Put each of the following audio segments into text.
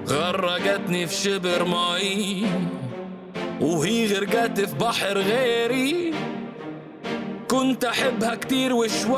غرقتني في شبر مي وهي غرقت في بحر غيري. كنت أحبها كتير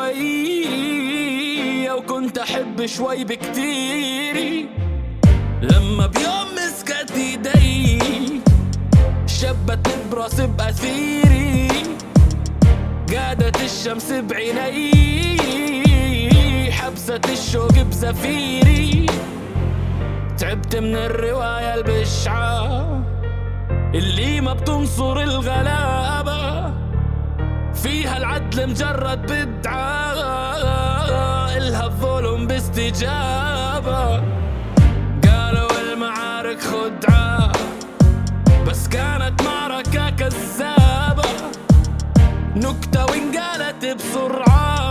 وشوي وكنت أحب شوي بكتير. لما بيوم مسكت ايدي شبت براس بأثيري. قادت الشمس بعيني حبست الشوق بزفيري. تعبت من الرواية البشعة اللي ما بتنصر الغلابة. فيها العدل مجرد بدعة إلها الظلم باستجابة. قالوا المعارك خدعة بس كانت معركة كذابة. نكتة وانقالت بسرعة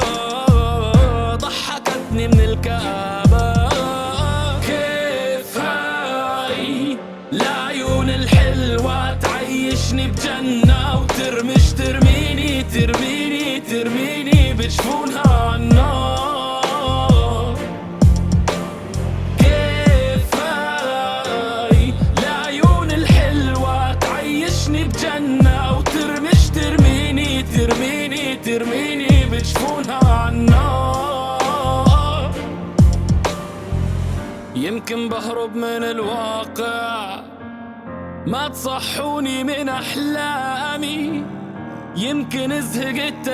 ضحكتني من الكآبة. كيف هاي العيون الحلوة تعيشني بجنة وترمش ترميني ترميني ترميني بجفونها عالنار. كيف هاي العيون الحلوة تعيشني بجنة وترمش ترميني ترميني ترميني بجفونها عالنار. يمكن بهرب من الواقع ما تصحوني من أحلامي. يمكن زهقت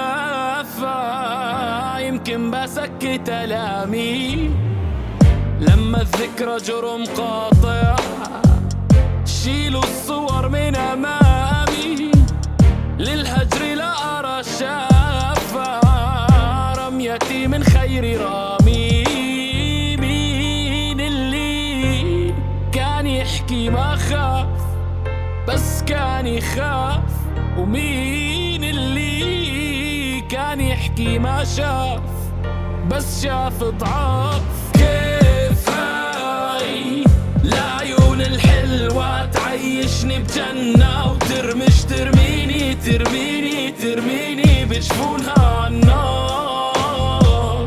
أدافع يمكن بسكت ألامي. لما الذكرى جرم قاطع شيلوا الصور من أمامي. للهجر لا أرى شافع رميتي من خير رامي. مين اللي كان يحكي ما خاف بس كان يخاف؟ ومين اللي كان يحكي ما شاف بس شاف ضعاف؟ كيف هاي العيون الحلوة تعيشني بجنة وترمش ترميني ترميني ترميني بجفونها عالنار.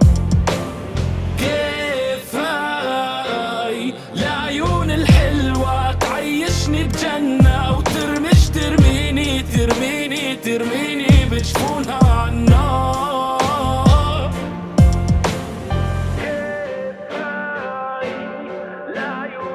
كيف هاي العيون الحلوة تعيشني بجنة وترمش ترميني ترميني ترميني بجفونها عالنار. كيف هاي العيون